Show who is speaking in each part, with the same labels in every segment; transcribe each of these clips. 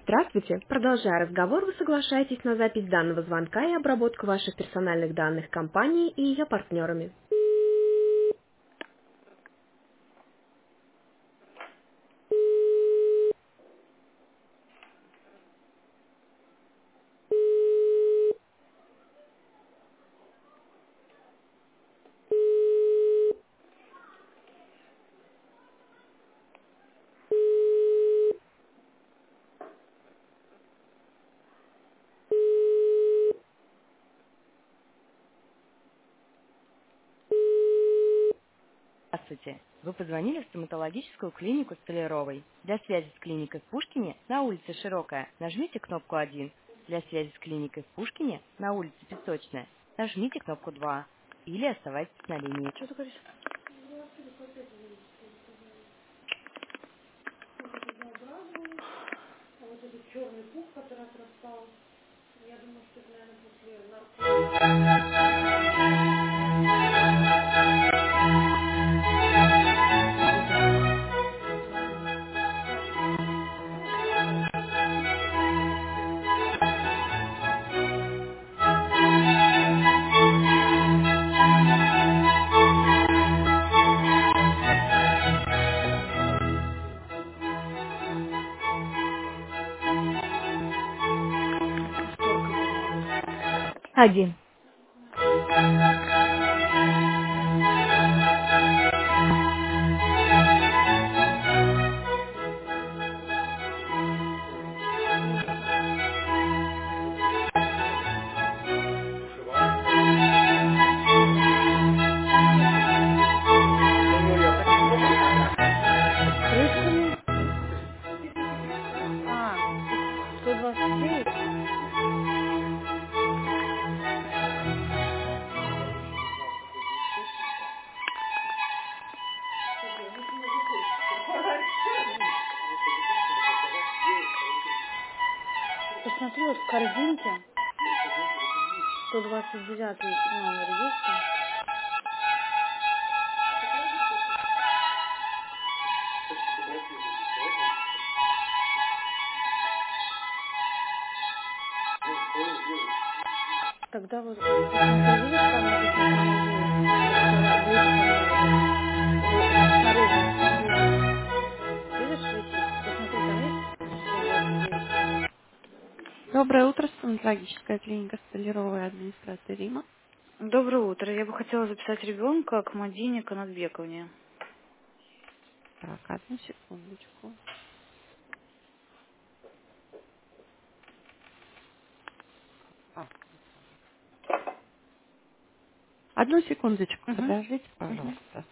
Speaker 1: Здравствуйте. Продолжая разговор, вы соглашаетесь на запись данного звонка и обработку ваших персональных данных компанией и ее партнерами.
Speaker 2: Здравствуйте. Вы позвонили в стоматологическую клинику Столяровой. Для связи с клиникой в Пушкине на улице Широкая нажмите кнопку 1. Для связи с клиникой в Пушкине на улице Песочная нажмите кнопку 2. Или оставайтесь на линии.
Speaker 1: Что ты говоришь? Сколько было?
Speaker 2: 1.
Speaker 1: Крышками? 129? Посмотри, вот в корзинке 129 номер есть там? Тогда вот, посмотри, видишь, там написано санузел, вот табличка вот эта, снаружи, снизу. Видишь, висит? Посмотри, там есть 129?
Speaker 3: Доброе утро, стоматологическая клиника Столяровой, администратор Рима.
Speaker 1: Доброе утро. Я бы хотела записать ребенка к Мадине Канатбековне.
Speaker 3: Так, одну секундочку. А, одну секундочку,
Speaker 1: Угу.
Speaker 3: подождите,
Speaker 1: Угу.
Speaker 3: пожалуйста.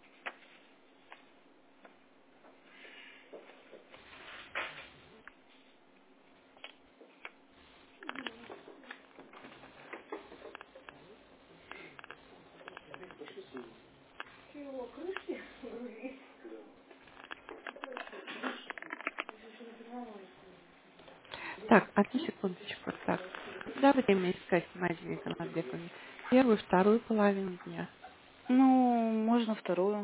Speaker 3: Так, одну секундочку. Так, когда время искать Мадине Канатбековне? Первую, вторую половину дня.
Speaker 1: Ну, можно вторую.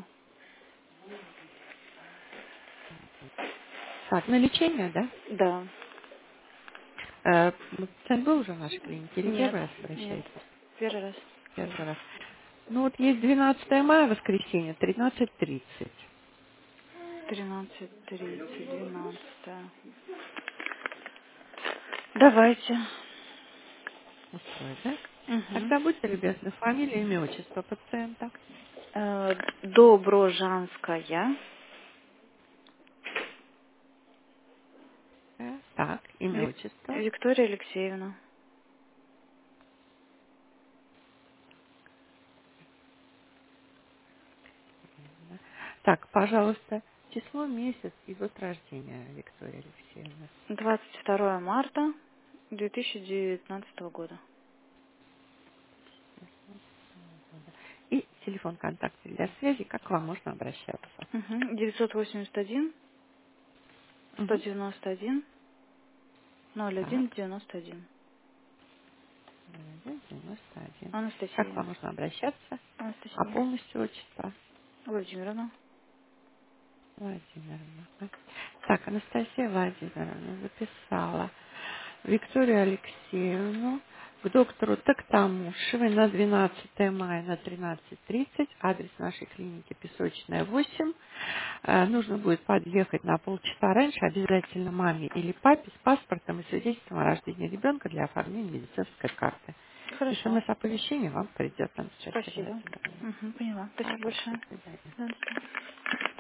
Speaker 3: Так, на лечение, да?
Speaker 1: Да.
Speaker 3: Пациент был уже в нашей клинике или
Speaker 1: Нет,
Speaker 3: первый раз
Speaker 1: нет.
Speaker 3: обращаетесь?
Speaker 1: Первый раз.
Speaker 3: Первый раз. Ну вот есть 12 мая, воскресенье, 13:30.
Speaker 1: 13:30, 12. Давайте.
Speaker 3: Устроит, да?
Speaker 1: Угу.
Speaker 3: Тогда будьте любезны, фамилия, имя, отчество пациента.
Speaker 1: Доброжанская.
Speaker 3: Так, имя, отчество.
Speaker 1: Виктория Алексеевна.
Speaker 3: Так, пожалуйста, число, месяц и год рождения Виктория Алексеевна.
Speaker 1: 22 марта 2019 года.
Speaker 3: И телефон контакта для связи, как к вам можно обращаться.
Speaker 1: Угу. 981
Speaker 3: Угу.
Speaker 1: 191
Speaker 3: Так,
Speaker 1: 0191.
Speaker 3: 91. Как к
Speaker 1: Анастасия.
Speaker 3: вам можно обращаться? А
Speaker 1: Анастасия.
Speaker 3: полностью отчество?
Speaker 1: Владимировна.
Speaker 3: Владимировна. Так, Анастасия Владимировна записала Викторию Алексеевну к доктору Токтамушевой на 12 мая на 13:30. Адрес нашей клиники Песочная, 8. Нужно будет подъехать на полчаса раньше, обязательно маме или папе с паспортом и свидетельством о рождении ребенка для оформления медицинской карты.
Speaker 1: Хорошо.
Speaker 3: СМС-оповещение вам придет, Анастасия
Speaker 1: Спасибо.
Speaker 3: Владимировна.
Speaker 1: Поняла. Спасибо
Speaker 3: Пожалуйста,
Speaker 1: большое.
Speaker 3: до свидания.
Speaker 1: Да, до свидания.